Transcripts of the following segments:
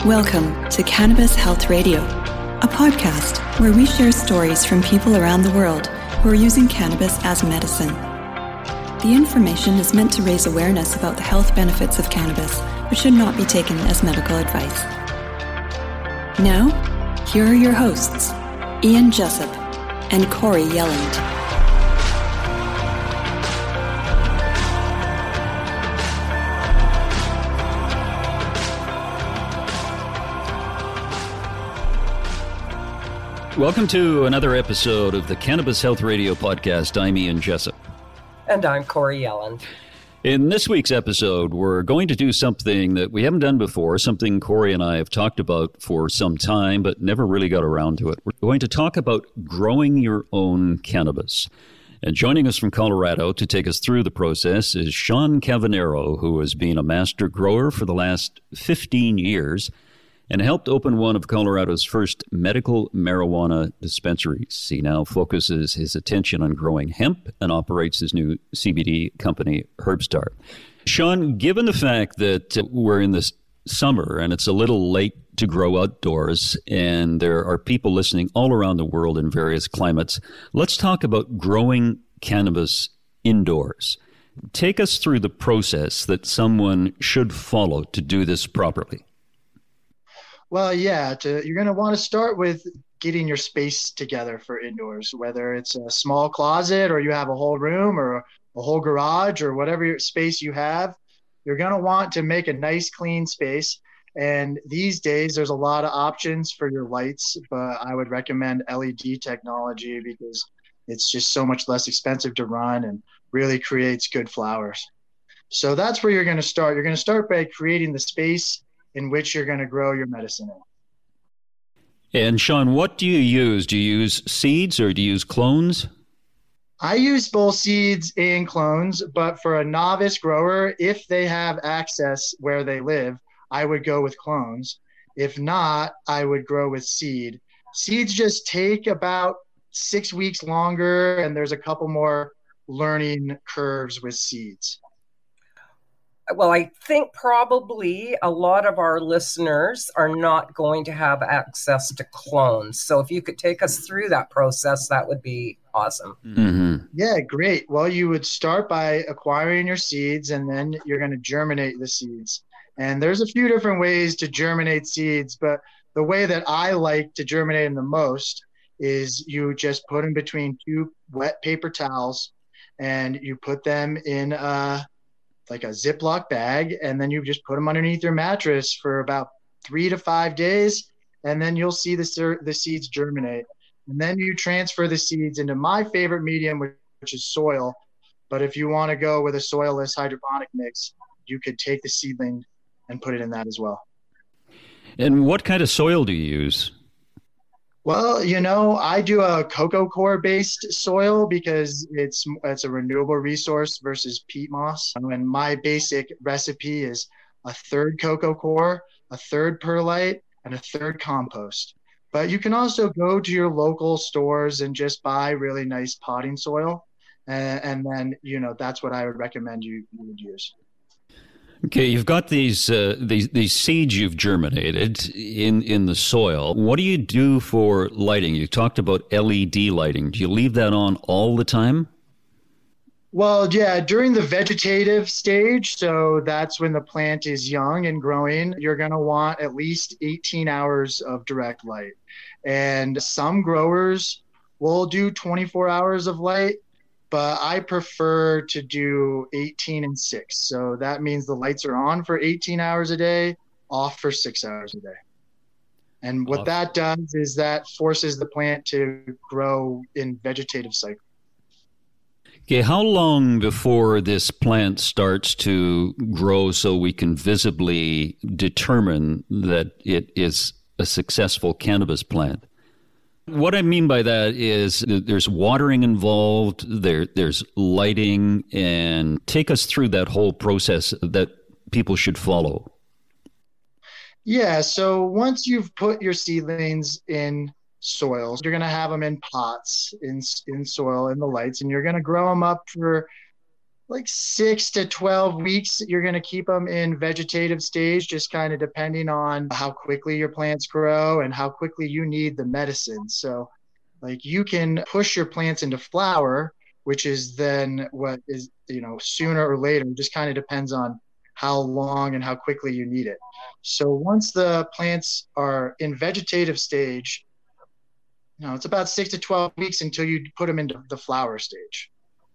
Welcome to Cannabis Health Radio, a podcast where we share stories from people around the world who are using cannabis as medicine. The information is meant to raise awareness about the health benefits of cannabis, but should not be taken as medical advice. Now, here are your hosts, Ian Jessup and Corey Yelland. Welcome to another episode of the Cannabis Health Radio podcast. I'm Ian Jessup. And I'm Corey Yelland. In this week's episode, we're going to do something that we haven't done before, something Corey and I have talked about for some time, but never really got around to it. We're going to talk about growing your own cannabis. And joining us from Colorado to take us through the process is Sean Cavanero, who has been a master grower for the last 15 years and helped open one of Colorado's first medical marijuana dispensaries. He now focuses his attention on growing hemp and operates his new CBD company, Herbstar. Sean, given the fact that we're in this summer and it's a little late to grow outdoors and there are people listening all around the world in various climates, let's talk about growing cannabis indoors. Take us through the process that someone should follow to do this properly. Well, yeah, you're going to want to start with getting your space together for indoors, whether it's a small closet or you have a whole room or a whole garage or whatever space you have. You're going to want to make a nice, clean space. And these days, there's a lot of options for your lights, but I would recommend LED technology because it's just so much less expensive to run and really creates good flowers. So that's where you're going to start. You're going to start by creating the space in which you're going to grow your medicine in. And Sean, what do you use? Do you use seeds or do you use clones? I use both seeds and clones, but for a novice grower, if they have access where they live, I would go with clones. If not, I would grow with seed. Seeds just take about 6 weeks longer, and there's a couple more learning curves with seeds. Well, I think probably a lot of our listeners are not going to have access to clones. So if you could take us through that process, that would be awesome. Mm-hmm. Yeah, great. Well, you would start by acquiring your seeds, and then you're going to germinate the seeds. And there's a few different ways to germinate seeds, but the way that I like to germinate them the most is you just put them between two wet paper towels, and you put them in like a Ziploc bag, and then you just put them underneath your mattress for about 3 to 5 days, and then you'll see the seeds germinate. And then you transfer the seeds into my favorite medium, which is soil. But if you want to go with a soilless hydroponic mix, you could take the seedling and put it in that as well. And what kind of soil do you use? Well, I do a cocoa coir based soil because it's a renewable resource versus peat moss. And my basic recipe is a third cocoa coir, a third perlite, and a third compost. But you can also go to your local stores and just buy really nice potting soil. And then, that's what I would recommend you would use. Okay, you've got these seeds you've germinated in the soil. What do you do for lighting? You talked about LED lighting. Do you leave that on all the time? Well, yeah, during the vegetative stage, so that's when the plant is young and growing, you're going to want at least 18 hours of direct light. And some growers will do 24 hours of light, but I prefer to do 18 and 6. So that means the lights are on for 18 hours a day, off for 6 hours a day. And what that does is that forces the plant to grow in vegetative cycle. Okay, how long before this plant starts to grow so we can visibly determine that it is a successful cannabis plant? What I mean by that is there's watering involved, there's lighting, and take us through that whole process that people should follow. Yeah, so once you've put your seedlings in soil, you're going to have them in pots in soil in the lights, and you're going to grow them up for like 6 to 12 weeks. You're going to keep them in vegetative stage, just kind of depending on how quickly your plants grow and how quickly you need the medicine. So like you can push your plants into flower, which is then what is, sooner or later, it just kind of depends on how long and how quickly you need it. So once the plants are in vegetative stage, it's about 6 to 12 weeks until you put them into the flower stage.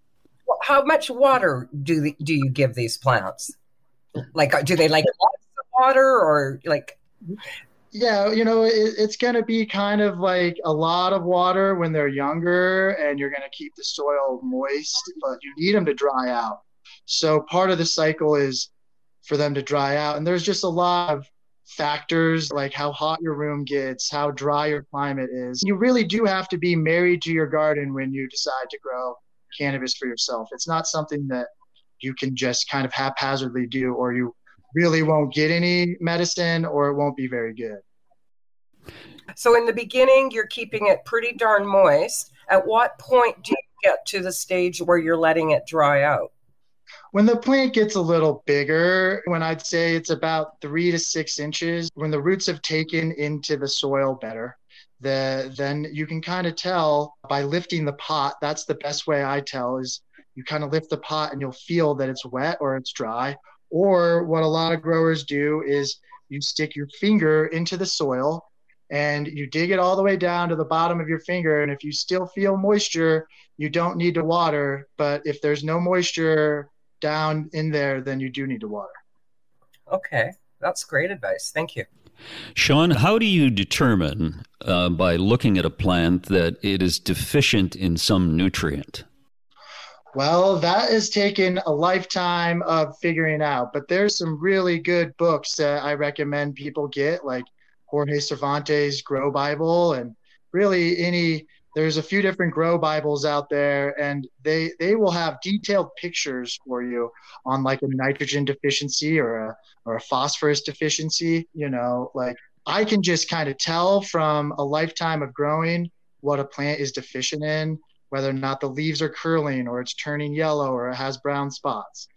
How much water do you give these plants? Like, do they like lots of water or like? Yeah, it's going to be kind of like a lot of water when they're younger, and you're going to keep the soil moist, but you need them to dry out. So part of the cycle is for them to dry out. And there's just a lot of factors like how hot your room gets, how dry your climate is. You really do have to be married to your garden when you decide to grow cannabis for yourself. It's not something that you can just kind of haphazardly do, or you really won't get any medicine, or it won't be very good. So in the beginning, you're keeping it pretty darn moist. At what point do you get to the stage where you're letting it dry out? When the plant gets a little bigger, when I'd say it's about 3 to 6 inches, when the roots have taken into the soil better, then you can kind of tell by lifting the pot. That's the best way I tell, is you kind of lift the pot and you'll feel that it's wet or it's dry. Or what a lot of growers do is you stick your finger into the soil and you dig it all the way down to the bottom of your finger. And if you still feel moisture, you don't need to water. But if there's no moisture down in there, then you do need to water. Okay, that's great advice. Thank you. Sean, how do you determine by looking at a plant that it is deficient in some nutrient? Well, that has taken a lifetime of figuring out, but there's some really good books that I recommend people get, like Jorge Cervantes' Grow Bible, and really there's a few different grow Bibles out there, and they will have detailed pictures for you on like a nitrogen deficiency or a phosphorus deficiency. Like I can just kind of tell from a lifetime of growing what a plant is deficient in, whether or not the leaves are curling or it's turning yellow or it has brown spots,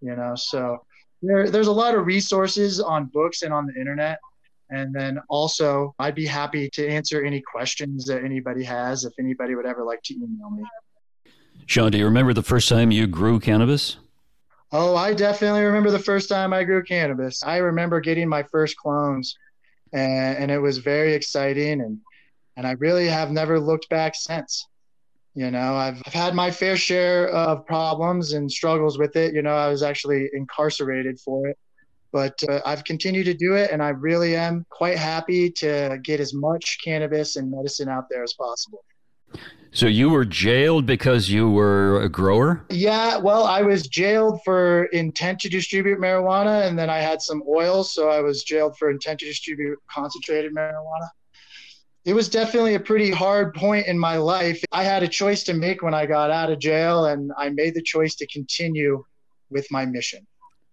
so there's a lot of resources on books and on the internet. And then also I'd be happy to answer any questions that anybody has, if anybody would ever like to email me. Sean, do you remember the first time you grew cannabis? Oh, I definitely remember the first time I grew cannabis. I remember getting my first clones, and it was very exciting, and I really have never looked back since. I've had my fair share of problems and struggles with it. I was actually incarcerated for it, but I've continued to do it, and I really am quite happy to get as much cannabis and medicine out there as possible. So you were jailed because you were a grower? Yeah, well, I was jailed for intent to distribute marijuana, and then I had some oils, so I was jailed for intent to distribute concentrated marijuana. It was definitely a pretty hard point in my life. I had a choice to make when I got out of jail, and I made the choice to continue with my mission.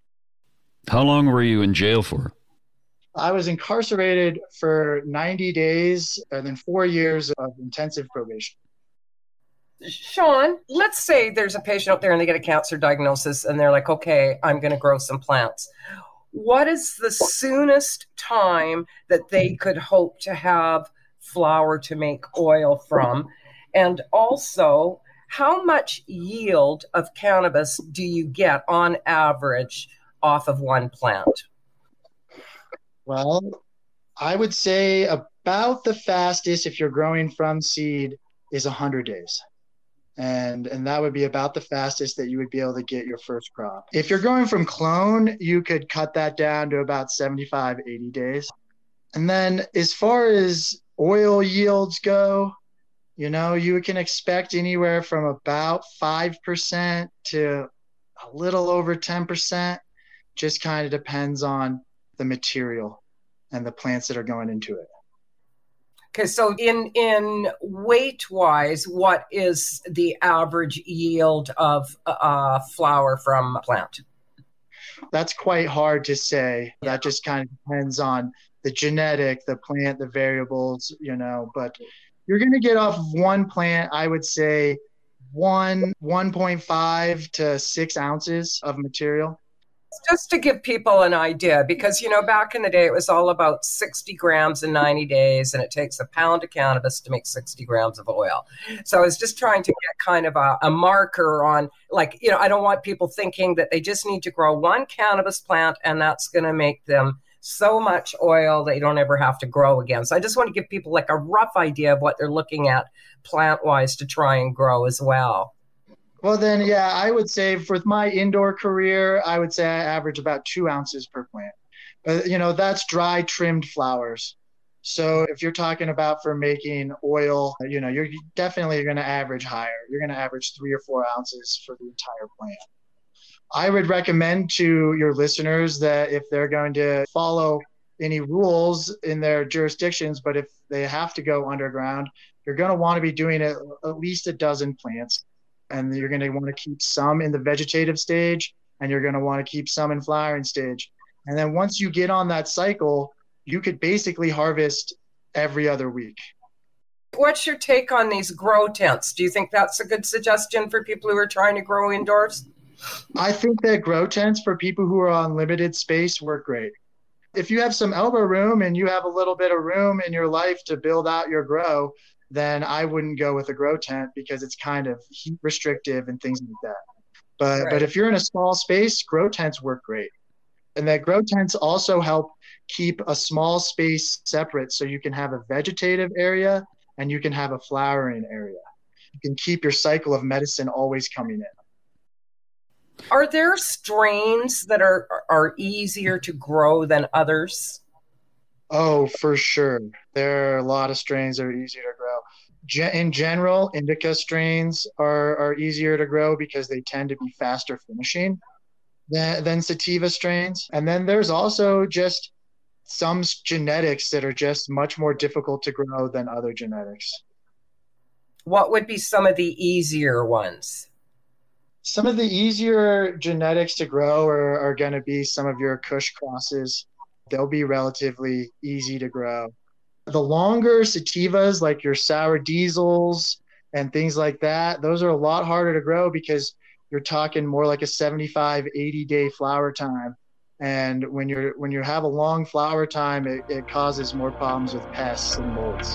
How long were you in jail for? I was incarcerated for 90 days and then 4 years of intensive probation. Sean, let's say there's a patient out there and they get a cancer diagnosis and they're like, okay, I'm going to grow some plants. What is the soonest time that they could hope to have flower to make oil from? And also, how much yield of cannabis do you get on average off of one plant? Well, I would say about the fastest, if you're growing from seed, is 100 days. And that would be about the fastest that you would be able to get your first crop. If you're growing from clone, you could cut that down to about 75, 80 days. And then as far as oil yields go, you can expect anywhere from about 5% to a little over 10%. Just kind of depends on the material and the plants that are going into it. Okay, so in weight-wise, what is the average yield of flower from a plant? That's quite hard to say. Yeah. That just kind of depends on the genetic, the plant, the variables, but you're going to get off of one plant, I would say, 1.5 to 6 ounces of material. Just to give people an idea, because, back in the day, it was all about 60 grams in 90 days, and it takes a pound of cannabis to make 60 grams of oil. So I was just trying to get kind of a marker on, I don't want people thinking that they just need to grow one cannabis plant and that's going to make them so much oil they don't ever have to grow again. So I just want to give people a rough idea of what they're looking at plant-wise to try and grow as well. Well, then, yeah, I would say for my indoor career, I would say I average about 2 ounces per plant. But, that's dry trimmed flowers. So if you're talking about for making oil, you're definitely going to average higher. You're going to average 3 or 4 ounces for the entire plant. I would recommend to your listeners that if they're going to follow any rules in their jurisdictions, but if they have to go underground, you're going to want to be doing at least a dozen plants. And you're going to want to keep some in the vegetative stage, and you're going to want to keep some in flowering stage. And then once you get on that cycle, you could basically harvest every other week. What's your take on these grow tents? Do you think that's a good suggestion for people who are trying to grow indoors? I think that grow tents for people who are on limited space work great. If you have some elbow room and you have a little bit of room in your life to build out your grow, then I wouldn't go with a grow tent because it's kind of heat restrictive and things like that. But if you're in a small space, grow tents work great. And that grow tents also help keep a small space separate so you can have a vegetative area and you can have a flowering area. You can keep your cycle of medicine always coming in. Are there strains that are easier to grow than others? Oh, for sure. There are a lot of strains that are easier to grow. In general, indica strains are easier to grow because they tend to be faster finishing than sativa strains. And then there's also just some genetics that are just much more difficult to grow than other genetics. What would be some of the easier ones? Some of the easier genetics to grow are going to be some of your Kush crosses. They'll be relatively easy to grow. The longer sativas, like your sour diesels and things like that, those are a lot harder to grow because you're talking more like a 75, 80-day flower time. And when you have a long flower time, it causes more problems with pests and molds.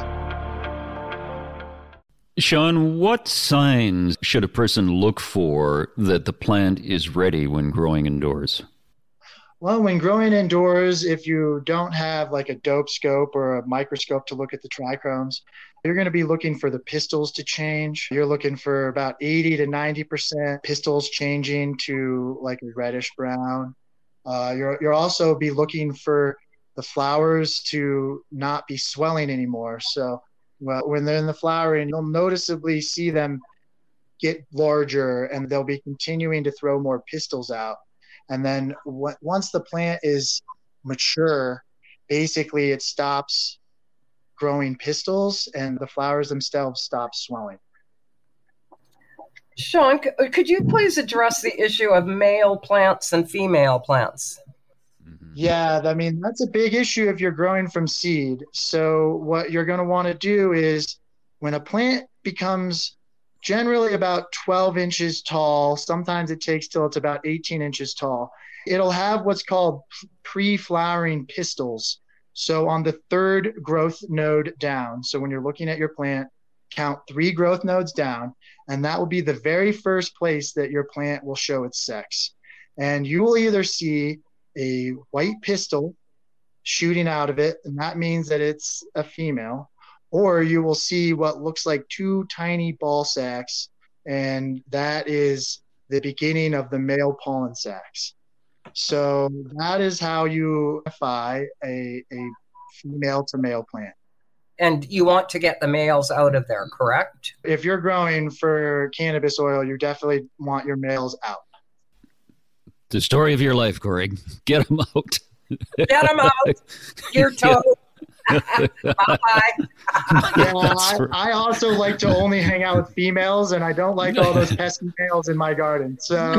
Sean, what signs should a person look for that the plant is ready when growing indoors? Well, when growing indoors, if you don't have like a dope scope or a microscope to look at the trichomes, you're going to be looking for the pistils to change. You're looking for about 80 to 90% pistils changing to like a reddish brown. You'll also be looking for the flowers to not be swelling anymore. So when they're in the flowering, you'll noticeably see them get larger and they'll be continuing to throw more pistils out. And then once the plant is mature, basically it stops growing pistils and the flowers themselves stop swelling. Sean, could you please address the issue of male plants and female plants? Yeah, I mean, that's a big issue if you're growing from seed. So what you're going to want to do is when a plant becomes generally about 12 inches tall, sometimes it takes till it's about 18 inches tall, it'll have what's called pre-flowering pistils. So on the third growth node down, so when you're looking at your plant, count 3 growth nodes down, and that will be the very first place that your plant will show its sex. And you will either see a white pistil shooting out of it, and that means that it's a female, or you will see what looks like 2 tiny ball sacs, and that is the beginning of the male pollen sacs. So that is how you identify a female to male plant. And you want to get the males out of there, correct? If you're growing for cannabis oil, you definitely want your males out. The story of your life, Corey. Get them out. Get them out. You're told. Bye-bye. Yeah, I also like to only hang out with females, and I don't like all those pesky males in my garden. So,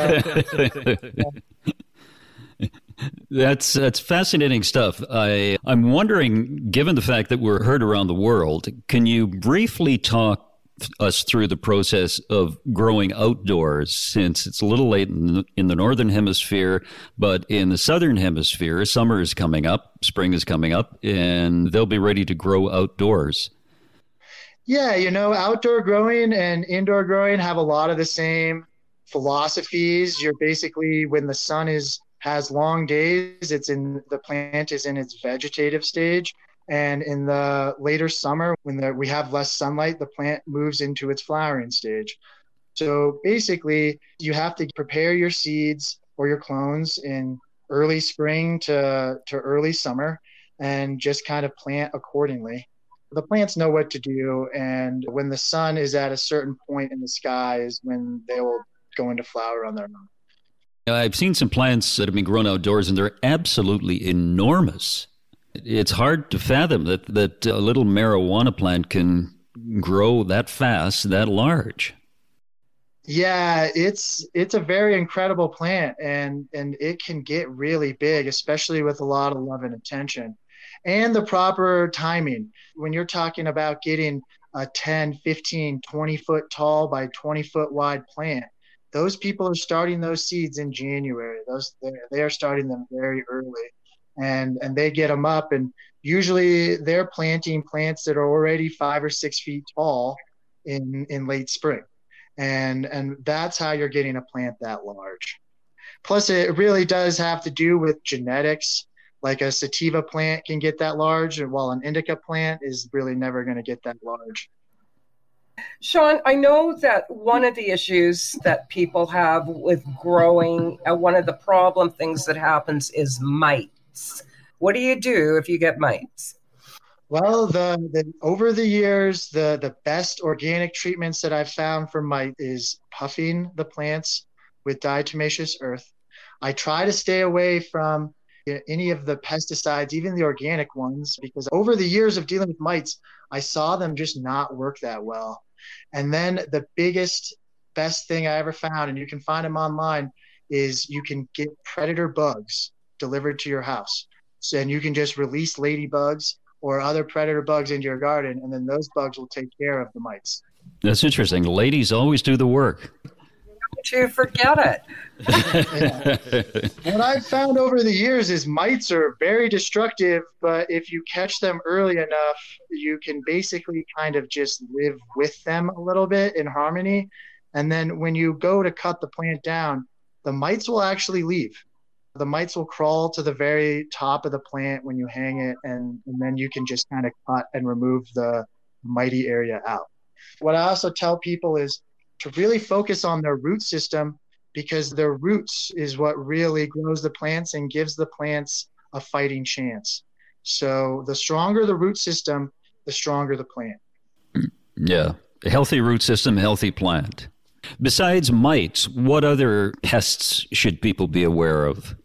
That's fascinating stuff. I'm wondering, given the fact that we're heard around the world, can you briefly talk us through the process of growing outdoors, since it's a little late in the northern hemisphere, but in the southern hemisphere, summer is coming up, spring is coming up, and they'll be ready to grow outdoors. Yeah, outdoor growing and indoor growing have a lot of the same philosophies. You're basically, when the sun has long days, the plant is in its vegetative stage. And in the later summer, when we have less sunlight, the plant moves into its flowering stage. So basically, you have to prepare your seeds or your clones in early spring to early summer and just kind of plant accordingly. The plants know what to do, and when the sun is at a certain point in the sky is when they will go into flower on their own. I've seen some plants that have been grown outdoors, and they're absolutely enormous. It's hard to fathom that a little marijuana plant can grow that fast, that large. Yeah, it's a very incredible plant, and it can get really big, especially with a lot of love and attention and the proper timing. When you're talking about getting a 10, 15, 20 foot tall by 20 foot wide plant, those people are starting those seeds in January. They are starting them very early, and they get them up, and usually they're planting plants that are already 5 or 6 feet tall in late spring. And that's how you're getting a plant that large. Plus, it really does have to do with genetics. Like a sativa plant can get that large, while an indica plant is really never going to get that large. Sean, I know that one of the issues that people have with growing, one of the problem things that happens is mites. What do you do if you get mites? Well, over the years, the best organic treatments that I've found for mite is puffing the plants with diatomaceous earth. I try to stay away from any of the pesticides, even the organic ones, because over the years of dealing with mites, I saw them just not work that well. And then the best thing I ever found, and you can find them online, is you can get predator bugs delivered to your house. So, and you can just release ladybugs or other predator bugs into your garden, and then those bugs will take care of the mites. That's interesting. Ladies always do the work. To forget it. Yeah. What I've found over the years is mites are very destructive, but if you catch them early enough, you can basically kind of just live with them a little bit in harmony. And then when you go to cut the plant down, the mites will actually leave. The mites will crawl to the very top of the plant when you hang it, and then you can just kind of cut and remove the mitey area out. What I also tell people is to really focus on their root system, because their roots is what really grows the plants and gives the plants a fighting chance. So the stronger the root system, the stronger the plant. Yeah, a healthy root system, healthy plant. Besides mites, what other pests should people be aware of?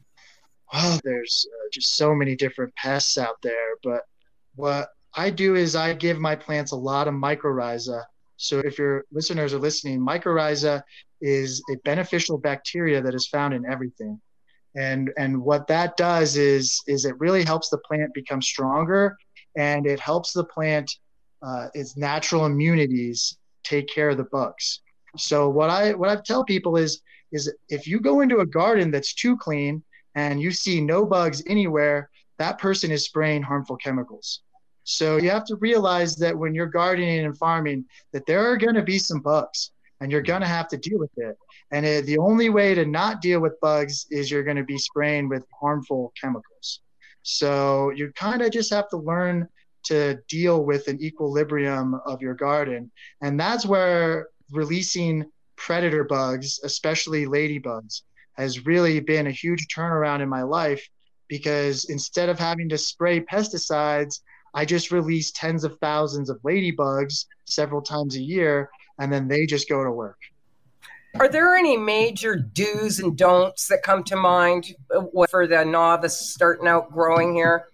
Well, there's just so many different pests out there, but what I do is I give my plants a lot of mycorrhiza. So if your listeners are listening, mycorrhiza is a beneficial bacteria that is found in everything. And what that does is it really helps the plant become stronger, and it helps the plant, its natural immunities, take care of the bugs. So what I tell people is if you go into a garden that's too clean and you see no bugs anywhere, that person is spraying harmful chemicals. So you have to realize that when you're gardening and farming, that there are going to be some bugs, and you're going to have to deal with it. And the only way to not deal with bugs is you're going to be spraying with harmful chemicals. So you kind of just have to learn to deal with an equilibrium of your garden. And that's where releasing predator bugs, especially ladybugs, has really been a huge turnaround in my life, because instead of having to spray pesticides, I just release tens of thousands of ladybugs several times a year, and then they just go to work. Are there any major do's and don'ts that come to mind for the novice starting out growing here?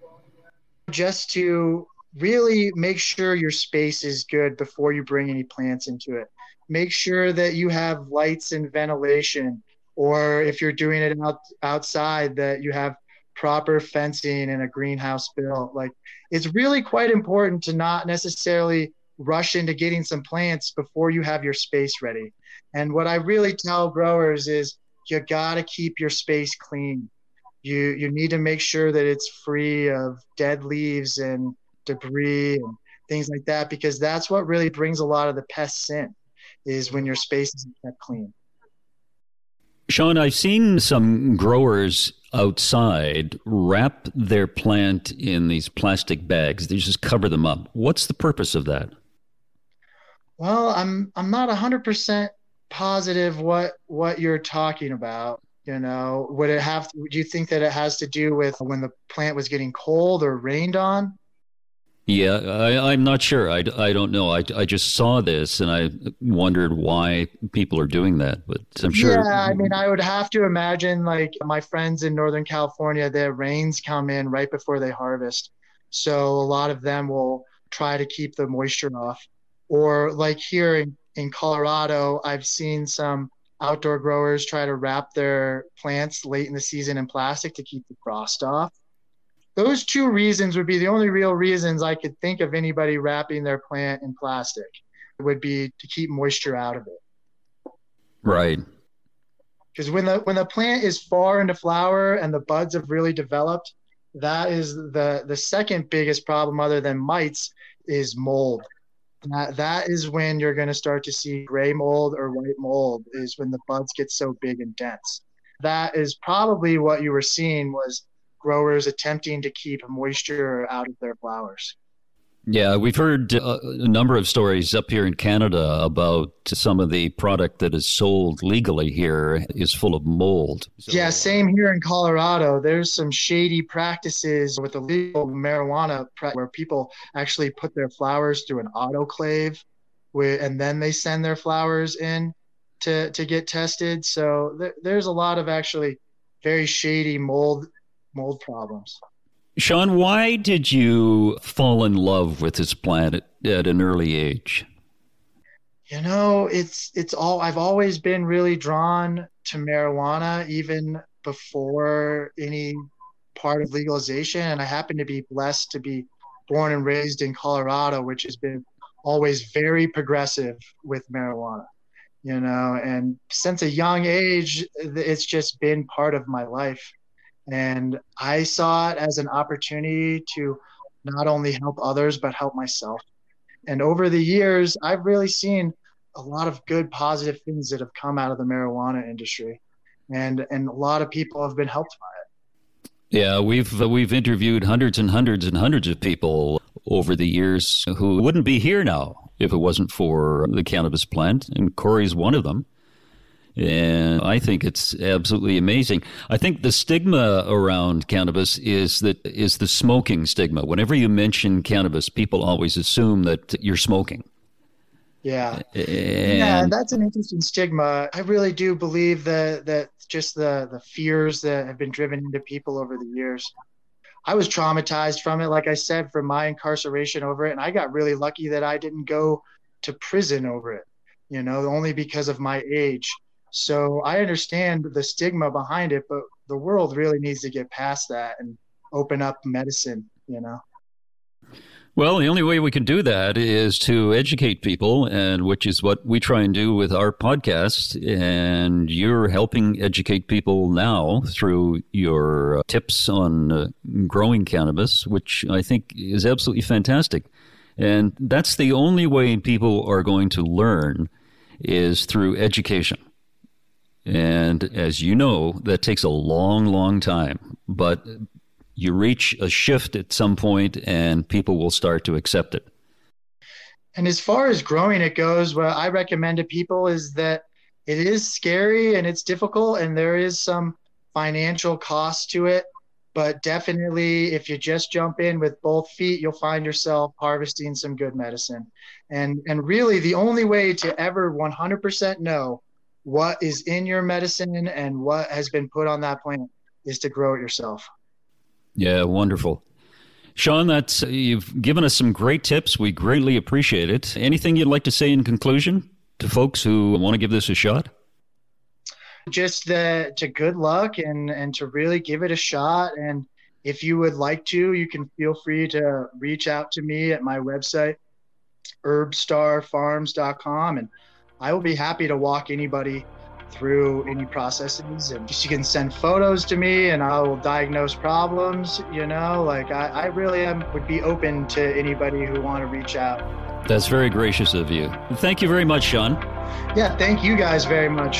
Just to really make sure your space is good before you bring any plants into it. Make sure that you have lights and ventilation, or if you're doing it outside, that you have proper fencing and a greenhouse built. Like, it's really quite important to not necessarily rush into getting some plants before you have your space ready. And what I really tell growers is you got to keep your space clean. You need to make sure that it's free of dead leaves and debris and things like that, because that's what really brings a lot of the pests in, is when your space isn't kept clean. Sean, I've seen some growers outside wrap their plant in these plastic bags. They just cover them up. What's the purpose of that? Well, I'm not 100% positive what you're talking about. You know, do you think that it has to do with when the plant was getting cold or rained on? Yeah, I'm not sure. I don't know. I just saw this and I wondered why people are doing that, but I'm sure. Yeah, I mean, I would have to imagine, like, my friends in Northern California, the rains come in right before they harvest. So a lot of them will try to keep the moisture off. Or like here in Colorado, I've seen some outdoor growers try to wrap their plants late in the season in plastic to keep the frost off. Those two reasons would be the only real reasons I could think of anybody wrapping their plant in plastic. It would be to keep moisture out of it. Right. Because when the plant is far into flower and the buds have really developed, that is the second biggest problem other than mites is mold. That is when you're going to start to see gray mold or white mold, is when the buds get so big and dense. That is probably what you were seeing, was growers attempting to keep moisture out of their flowers. Yeah, we've heard a number of stories up here in Canada about some of the product that is sold legally here is full of mold. Yeah, same here in Colorado. There's some shady practices with illegal marijuana where people actually put their flowers through an autoclave and then they send their flowers in to get tested. So there's a lot of actually very shady mold problems. Sean, why did you fall in love with this plant at an early age? You know, I've always been really drawn to marijuana, even before any part of legalization. And I happen to be blessed to be born and raised in Colorado, which has been always very progressive with marijuana, you know, and since a young age, it's just been part of my life. And I saw it as an opportunity to not only help others, but help myself. And over the years, I've really seen a lot of good, positive things that have come out of the marijuana industry. And a lot of people have been helped by it. Yeah, we've interviewed hundreds and hundreds and hundreds of people over the years who wouldn't be here now if it wasn't for the cannabis plant. And Corey's one of them. And I think it's absolutely amazing. I think the stigma around cannabis is the smoking stigma. Whenever you mention cannabis, people always assume that you're smoking. Yeah. And that's an interesting stigma. I really do believe that just the fears that have been driven into people over the years. I was traumatized from it, like I said, from my incarceration over it. And I got really lucky that I didn't go to prison over it, you know, only because of my age. So I understand the stigma behind it, but the world really needs to get past that and open up medicine, you know? Well, the only way we can do that is to educate people, and which is what we try and do with our podcast. And you're helping educate people now through your tips on growing cannabis, which I think is absolutely fantastic. And that's the only way people are going to learn, is through education. And as you know, that takes a long, long time. But you reach a shift at some point and people will start to accept it. And as far as growing it goes, what I recommend to people is that it is scary and it's difficult and there is some financial cost to it. But definitely, if you just jump in with both feet, you'll find yourself harvesting some good medicine. And really, the only way to ever 100% know what is in your medicine and what has been put on that plant is to grow it yourself. Yeah, wonderful. Sean, you've given us some great tips. We greatly appreciate it. Anything you'd like to say in conclusion to folks who want to give this a shot? Just to good luck and to really give it a shot. And if you would like to, you can feel free to reach out to me at my website, herbstarfarms.com, and I will be happy to walk anybody through any processes, and just you can send photos to me and I will diagnose problems. I really would be open to anybody who want to reach out. That's very gracious of you. Thank you very much, Sean. Yeah, thank you guys very much.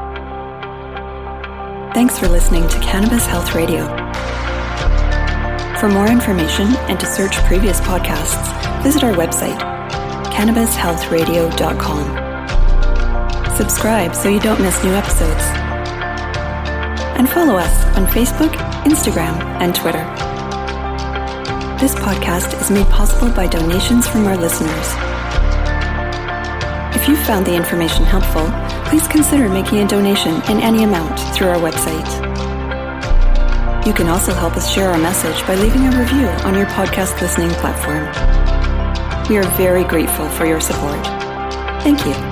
Thanks for listening to Cannabis Health Radio. For more information and to search previous podcasts, visit our website, cannabishealthradio.com. Subscribe so you don't miss new episodes. And follow us on Facebook, Instagram, and Twitter. This podcast is made possible by donations from our listeners. If you found the information helpful, please consider making a donation in any amount through our website. You can also help us share our message by leaving a review on your podcast listening platform. We are very grateful for your support. Thank you.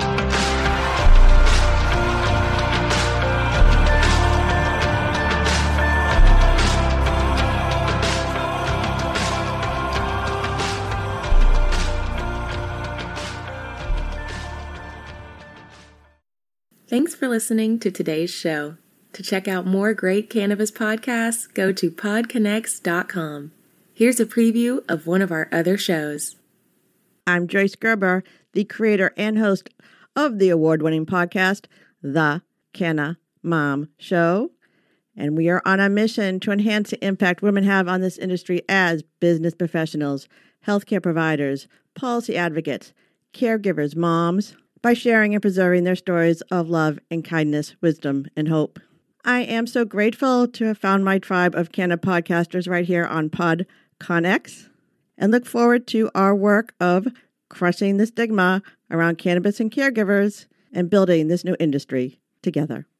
Thanks for listening to today's show. To check out more great cannabis podcasts, go to podconnects.com. Here's a preview of one of our other shows. I'm Joyce Gerber, the creator and host of the award-winning podcast, The Canna Mom Show. And we are on a mission to enhance the impact women have on this industry as business professionals, healthcare providers, policy advocates, caregivers, moms, by sharing and preserving their stories of love and kindness, wisdom, and hope. I am so grateful to have found my tribe of Canna podcasters right here on PodConX, and look forward to our work of crushing the stigma around cannabis and caregivers and building this new industry together.